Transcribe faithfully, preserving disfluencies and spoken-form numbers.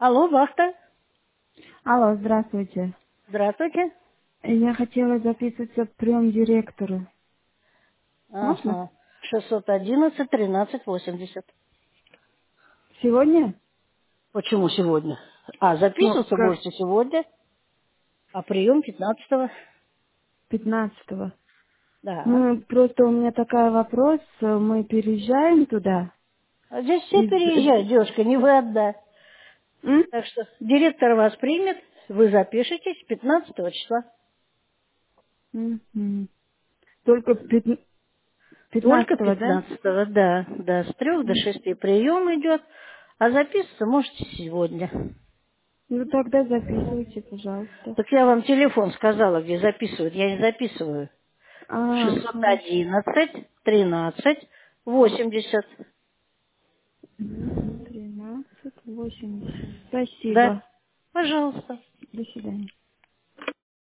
Алло, вахта. Алло, здравствуйте. Здравствуйте. Я хотела записаться к прием директору. Можно? Ага. шестьсот одиннадцать тринадцать восемьдесят. Сегодня? Почему сегодня? А, Ну, записываться как можете сегодня, а прием пятнадцатого. пятнадцатого. Да. Ну, просто у меня такой вопрос. Мы переезжаем туда. А здесь все Из... переезжают, девушка, не вы одна. М? Так что директор вас примет, вы запишетесь пятнадцатого числа. Мгм. Только пят- Только пятнадцатого, да? пятнадцатого, да. Да, с трех до М. шести прием идет, а записываться можете сегодня. Ну, тогда записывайте, пожалуйста. Так я вам телефон сказала, где записывают. Я не записываю. А, шестьсот хорошо. одиннадцать тринадцать восемьдесят. Мгм. тринадцать восемьдесят. Да, Спасибо. пожалуйста. До свидания.